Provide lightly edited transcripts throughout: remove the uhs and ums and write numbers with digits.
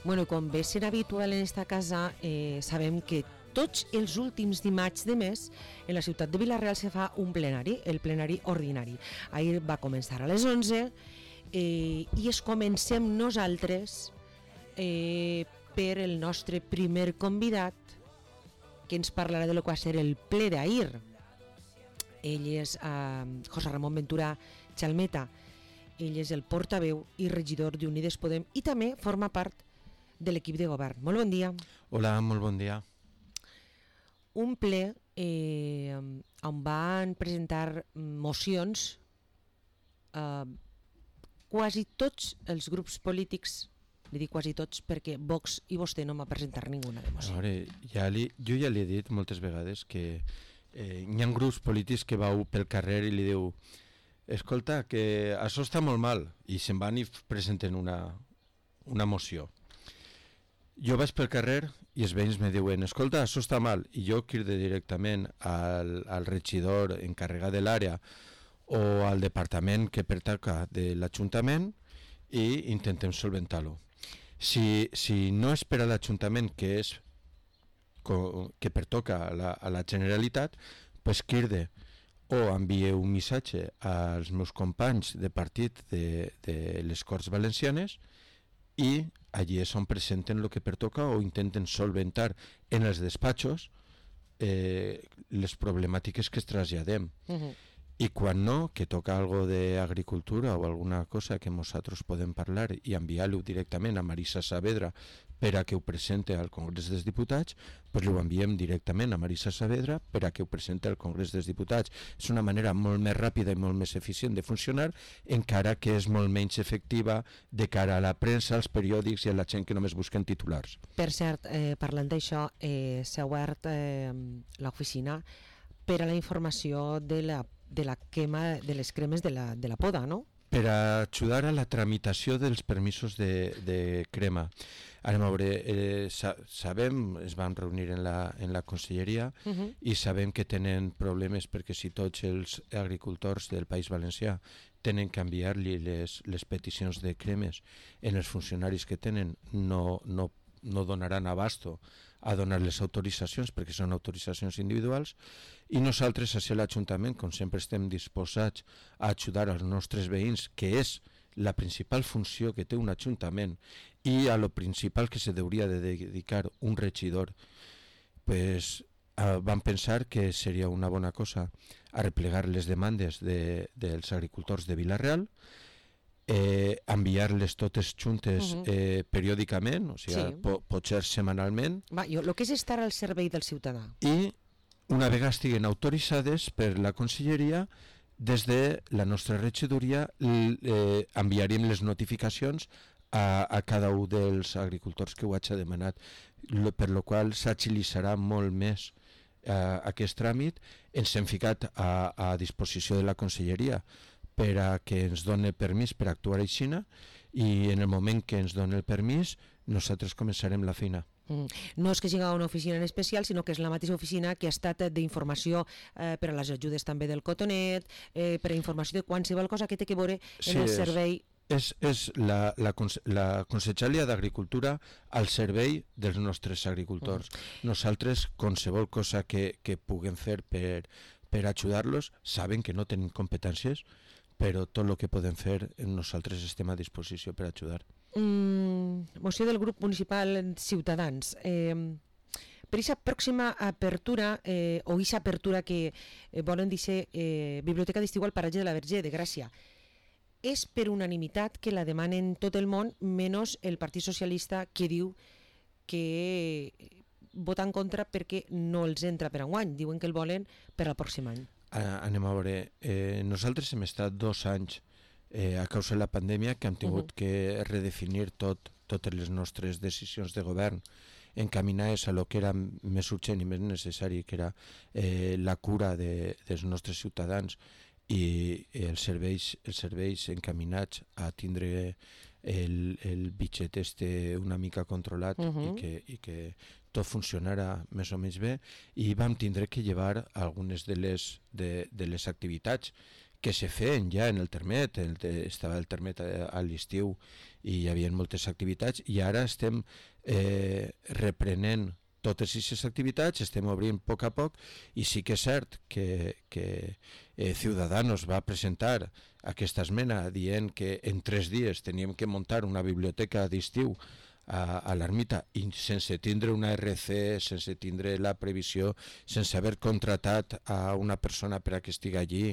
Bueno, com ve sent habitual en esta casa, sabem que tots els últims dimarts de mes en la ciutat de Vila-real se fa un plenari, el plenari ordinari. Ahir va començar a les 11 i es comencem nosaltres per el nostre primer convidat, que ens parlarà de lo que va ser el ple d'ahir. Ell és José Ramón Ventura Chalmeta. Ell és el portaveu i regidor d'Unides Podem i també forma part de l'equip de govern. Molt bon dia. Hola, molt bon dia. Un ple on van presentar mocions quasi tots els grups polítics, li dic quasi tots perquè Vox i vostè no m'ha presentat ninguna de moció. Jo ja li he dit moltes vegades que hi ha grups polítics que vau pel carrer i li diu escolta, que això està molt mal, i se'n van i presenten una moció. Jo vaig pel carrer i els veïns me diuen escolta, això està mal, i jo crido directament al regidor encarregat de l'àrea o al departament que pertoca de l'Ajuntament i intentem solventar-lo. Si no és per a l'Ajuntament que pertoca a la Generalitat, pues cride o envie un missatge als meus companys de partit de les Corts Valencianes i allí és on presenten el que pertoca o intenten solventar en els despatxos les problemàtiques que es traslladem. I quan no, que toca algo d'agricultura o alguna cosa que nosaltres podem parlar i enviar-lo directament a Marisa Saavedra per a que ho presente al Congrés dels Diputats, doncs ho enviem directament a Marisa Saavedra per a que ho presente al Congrés dels Diputats. És una manera molt més ràpida i molt més eficient de funcionar, encara que és molt menys efectiva de cara a la premsa, als periòdics i a la gent que només busquen titulars. Per cert, parlant d'això, s'ha obert l'oficina per a la informació de la quema de les cremes de la poda, no? Per a ajudar a la tramitació dels permisos de crema. Ara, a veure, sabem, es van reunir en la conselleria i sabem que tenen problemes perquè si tots els agricultors del País Valencià tenen que enviar-li les peticions de cremes en els funcionaris que tenen, no donaran abasto a donar les autoritzacions perquè són autoritzacions individuals, i nosaltres a l'Ajuntament, com sempre estem disposats a ajudar als nostres veïns, que és la principal funció que té un Ajuntament i a lo principal que se hauria de dedicar un regidor, pues vam pensar que seria una bona cosa arreplegar les demandes dels agricultors de Vila-real, enviar-les totes juntes periòdicament, o sigui, potser setmanalment. El que és estar al servei del ciutadà. I una vegada estiguen autoritzades per la conselleria, des de la nostra regidoria enviaríem les notificacions a cada un dels agricultors que ho hagi demanat, per lo qual s'agilitzarà molt més aquest tràmit. Ens hem ficat a disposició de la conselleria per a que ens doni permís per actuar a Xina, i en el moment que ens doni el permís nosaltres començarem la feina. No és que sigui una oficina en especial, sinó que és la mateixa oficina que ha estat d'informació per a les ajudes també del cotonet, per a informació de qualsevol cosa que té que veure en el servei. És la Conselleria d'Agricultura al servei dels nostres agricultors. Nosaltres, qualsevol cosa que puguem fer per ajudar-los, saben que no tenim competències, però tot el que podem fer nosaltres estem a disposició per ajudar. Moció del grup municipal Ciutadans. Per aquesta pròxima apertura, o aquesta apertura que volen dir Biblioteca d'Estiu al Paratge de la Verge de Gràcia, és per unanimitat que la demanen tot el món, menys el Partit Socialista, que diu que vota en contra perquè no els entra per enguany, diuen que el volen per al pròxim any. Anem a veure, nosaltres hem estat 2 anys a causa de la pandèmia que hem tingut que redefinir totes les nostres decisions de govern encaminades a lo que era més urgent i més necessari, que era la cura dels nostres ciutadans i els serveis encaminats a tindre el bitxet una mica controlat i que tot funcionara més o menys bé, i vam tindre que llevar algunes de les activitats que se feien ja en el Termet, estava el Termet a l'estiu i hi havia moltes activitats, i ara estem reprenent totes aquestes activitats, estem obrint a poc, i sí que és cert que Ciudadanos va presentar aquesta esmena dient que en 3 dies teníem que muntar una biblioteca d'estiu a l'ermita, i sense tindre una RC, sense tindre la previsió, sense haver contratat a una persona per a que estigui allí,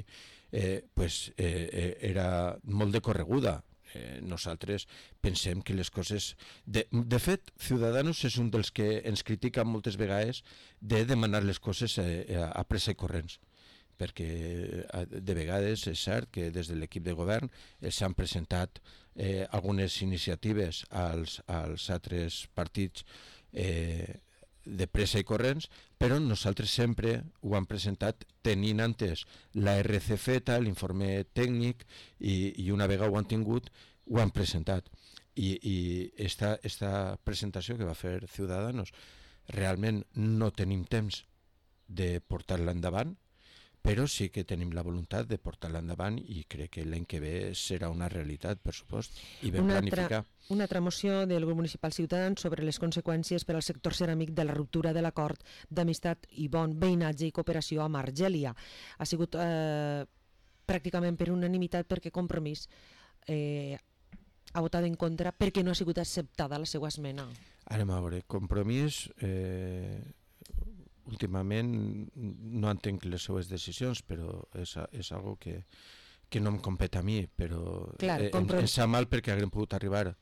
era molt de correguda. Nosaltres pensem que les coses... De fet, Ciudadanos és un dels que ens critica moltes vegades de demanar les coses a pressa i corrents, perquè de vegades és cert que des de l'equip de govern s'han presentat algunes iniciatives als altres partits de pressa i corrents, però nosaltres sempre ho hem presentat tenint antes la RC feta, l'informe tècnic, i una vegada ho han tingut, ho han presentat. I esta presentació que va fer Ciudadanos, realment no tenim temps de portar-la endavant, però sí que tenim la voluntat de portar-la endavant, i crec que l'any que ve serà una realitat, per supost, i ben planificar. Una altra moció del grup municipal Ciutadans sobre les conseqüències per al sector ceràmic de la ruptura de l'acord d'amistat i bon veïnatge i cooperació amb Argèlia. Ha sigut pràcticament per unanimitat, perquè Compromís ha votat en contra perquè no ha sigut acceptada la seva esmena. Anem a veure, Compromís... últimament no entenc les seues decisions, però és algo que no em compet a mi, però em sap mal perquè haguem pogut arribar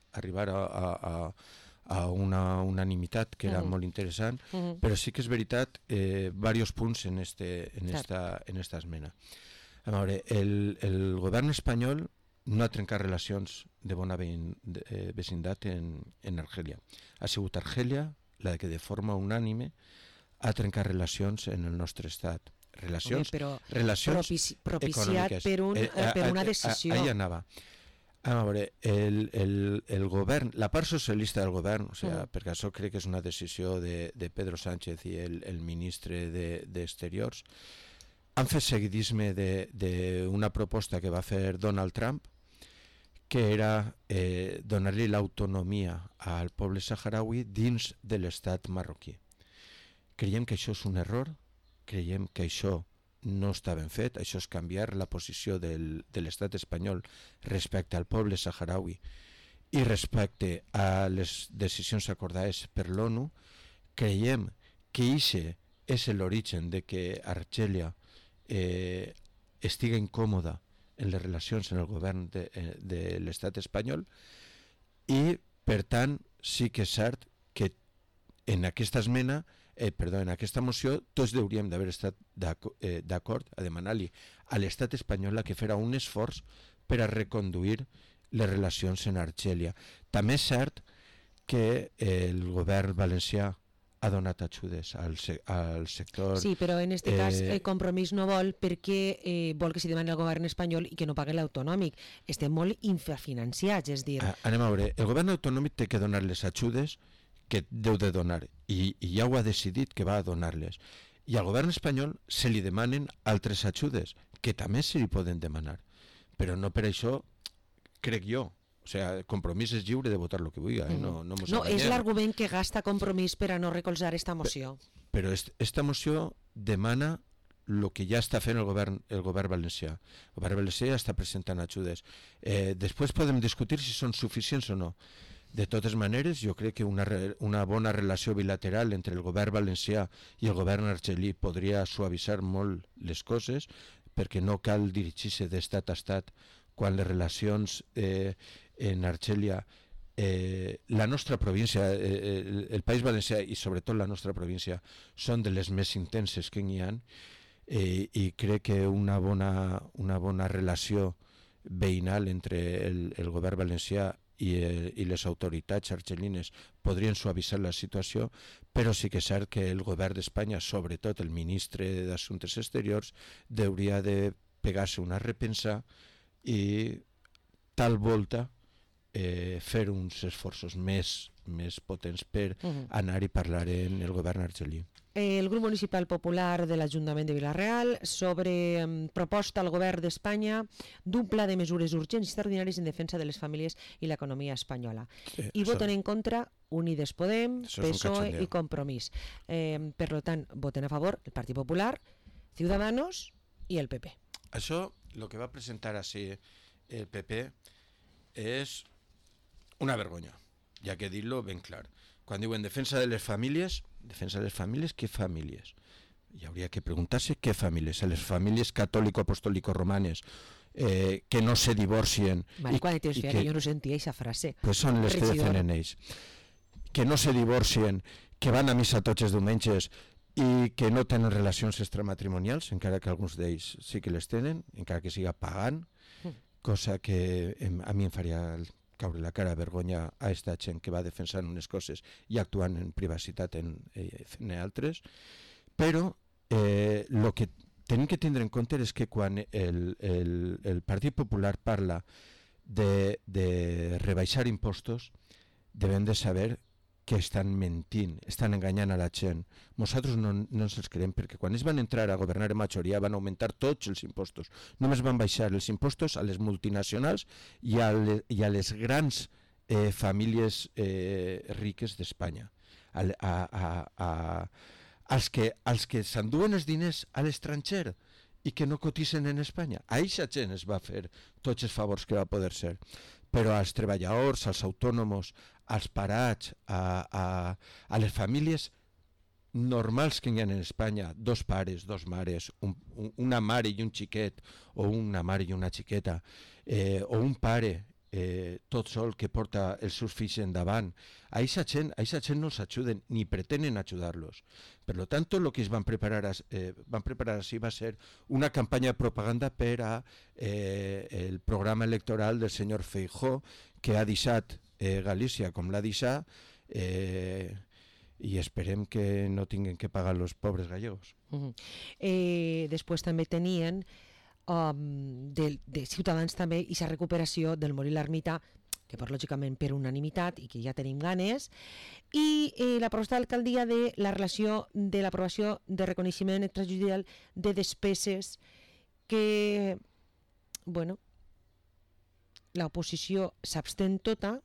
a una unanimitat que era molt interessant, però sí que és veritat diversos punts en esta esmena. A veure, el govern espanyol no ha trencat relacions de bona vecindat en Argèlia. Ha sigut Argèlia la que de forma unànime ha trencat relacions en el nostre estat. Relacions propiciat per una decisió. Ahí anava. A veure, el govern, la part socialista del govern, perquè això crec que és una decisió de Pedro Sánchez i el ministre d'Exteriors, han fet seguidisme d'una proposta que va fer Donald Trump, que era donar-li l'autonomia al poble saharaui dins de l'estat marroquí. Creiem que això és un error, creiem que això no està ben fet, això és canviar la posició de l'estat espanyol respecte al poble saharaui i respecte a les decisions acordades per l'ONU. Creiem que això és l'origen de que Argèlia estigui incòmoda en les relacions en el govern de l'estat espanyol, i per tant sí que és cert que en aquesta esmena en aquesta moció tots hauríem d'haver estat d'acord a demanar-li a l'estat espanyol que farà un esforç per a reconduir les relacions en Argèlia. També és cert que el govern valencià ha donat ajudes al sector... Sí, però en aquest cas el Compromís no vol, perquè vol que s'hi demani al govern espanyol i que no pagui l'autonòmic. Estem molt infrafinanciats, és dir... Anem a veure, el govern autonòmic té que donar les ajudes que deu de donar, i ja ho ha decidit que va a donar-les. I al govern espanyol se li demanen altres ajudes, que també se li poden demanar. Però no per això, crec jo, Compromís és lliure de votar el que vulgui. No, és l'argument que gasta Compromís per a no recolzar esta moció. Però esta moció demana el que ja està fent el govern valencià. El govern valencià està presentant ajudes. Després podem discutir si són suficients o no. De totes maneres, jo crec que una bona relació bilateral entre el govern valencià i el govern argelí podria suavitzar molt les coses, perquè no cal dirigir-se d'estat a estat quan les relacions en Argèlia, la nostra província, el País Valencià i sobretot la nostra província, són de les més intenses que n'hi ha, i crec que una bona relació veïnal entre el govern valencià i les autoritats argelines podrien suavitzar la situació, però sí que és cert que el govern d'Espanya, sobretot el ministre d'Assumptes Exteriors, hauria de pegar-se una repensa i tal volta fer uns esforços més potents per anar i parlar en el govern argelí. el grup municipal popular de l'Ajuntament de Vila-real sobre proposta al govern d'Espanya d'un pla de mesures urgents i extraordinàries en defensa de les famílies i l'economia espanyola. Sí, I voten en contra Unides Podem, PSOE i Compromís. Per tant, voten a favor el Partit Popular, Ciudadanos i el PP. Això, el que va presentar així el PP és una vergonya, ja que dir-lo ben clar. Quan diuen defensa de les famílies, què famílies? Hi hauria que preguntar-se què famílies. A les famílies catòlico-apostòlico-romanes que no se divorcien. Vale, quan temps feia que jo no sentia aquesta frase. Pues són les que defenen ells. Que no se divorcien, que van a missa tots els diumenges i que no tenen relacions extramatrimonials, encara que alguns d'ells sí que les tenen, encara que siga pagant, cosa que a mi em faria caure la cara vergonya a aquesta gent que va defensant unes coses i actuant en privacitat fent altres. Però el que tenim que tindre en compte és que quan el Partit Popular parla de rebaixar impostos, devem de saber que estan mentint, estan enganyant a la gent. Nosaltres no ens els creiem, perquè quan ells van entrar a governar en majoria van augmentar tots els impostos. Només van baixar els impostos a les multinacionals i a les grans famílies riques d'Espanya. Als que s'enduen els diners a l'estranger i que no cotitzen en Espanya. A aquesta gent es va fer tots els favors que va poder ser. Però als treballadors, als autònoms, als parats, a les famílies normals que hi ha en Espanya, dos pares, dos mares, una mare i un xiquet, o una mare i una xiqueta, o un pare tot sol que porta els seus fills endavant, a aquesta gent no els ajuden ni pretenen ajudar-los. Per tant, el que es van preparar així va ser una campanya de propaganda per a el programa electoral del senyor Feijóo, que ha deixat Galícia com l'ha deixat, i esperem que no tinguin que pagar els pobres gallegos. Després també tenien de Ciutadans també i la recuperació del Molí l'Ermita, que per lògicament per unanimitat i que ja tenim ganes, i la proposta d'alcaldia de la relació de l'aprovació de reconeixement extrajudicial de despeses que, bueno, l'oposició s'abstén tota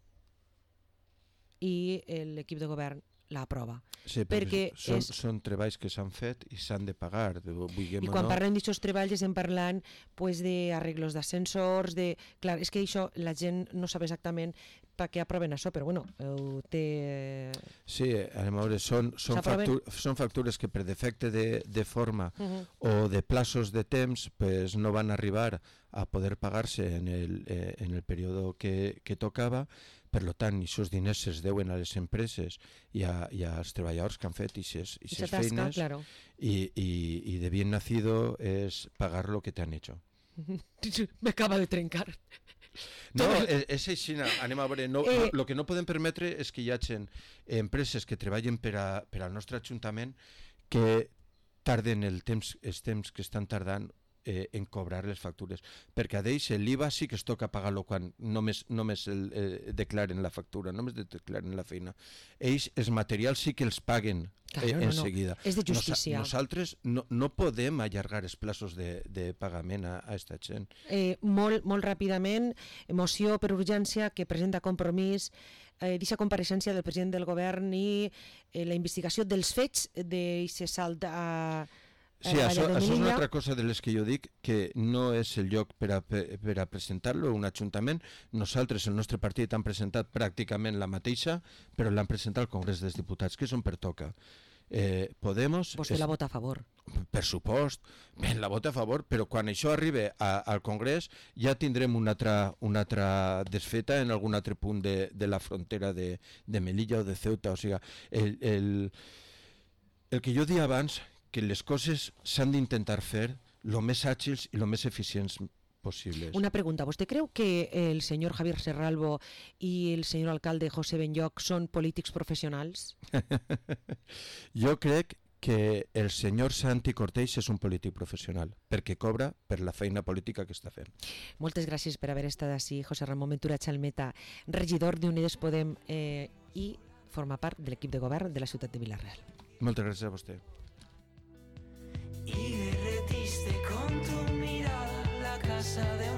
i l'equip de govern l'aprova. Sí, perquè són treballs que s'han fet i s'han de pagar. I quan parlem d'aquests treballs estem parlant d'arreglos d'ascensors, clar, és que això la gent no sap exactament per què aproven això, però bueno, ho té... Sí, a veure, són factures que per defecte de forma o de plaços de temps no van arribar a poder pagar-se en el període que tocava. Per tant, aquests diners es deuen a les empreses i als treballadors que han fet aquestes feines, i de bien nacido es pagar lo que te han hecho. Me acaba de trencar. No, és així, anem a veure. El que no podem permetre és que hi hagi empreses que treballen per al nostre Ajuntament que tarden els temps que estan tardant en cobrar les factures, perquè a d'ells l'IVA sí que es toca pagar-lo quan només declaren la factura, només declaren la feina. Ells els materials sí que els paguen en seguida. És de justícia. Nosaltres no podem allargar els plaços de pagament a aquesta gent. Molt ràpidament, moció per urgència que presenta Compromís, d'aquesta compareixença del president del govern i la investigació dels fets d'aquest salt a... Sí, això és una altra cosa de les que jo dic, que no és el lloc per a presentar-lo a un ajuntament. Nosaltres, el nostre partit, han presentat pràcticament la mateixa, però l'han presentat al Congrés dels Diputats, que és on pertoca. Podemos... Vostè la vota a favor. Per supost, la vota a favor, però quan això arribi al Congrés ja tindrem una altra desfeta en algun altre punt de la frontera de Melilla o de Ceuta. O sigui, el que jo dia abans, que les coses s'han d'intentar fer el més àgils i el més eficients possibles. Una pregunta, ¿vostè creu que el senyor Javier Serralbo i el senyor alcalde José Benlloch són polítics professionals? Jo crec que el senyor Santi Corteix és un polític professional, perquè cobra per la feina política que està fent. Moltes gràcies per haver estat així, José Ramon Ventura Chalmeta, regidor d'Unides Podem i forma part de l'equip de govern de la ciutat de Vila-real. Moltes gràcies a vostè. casa de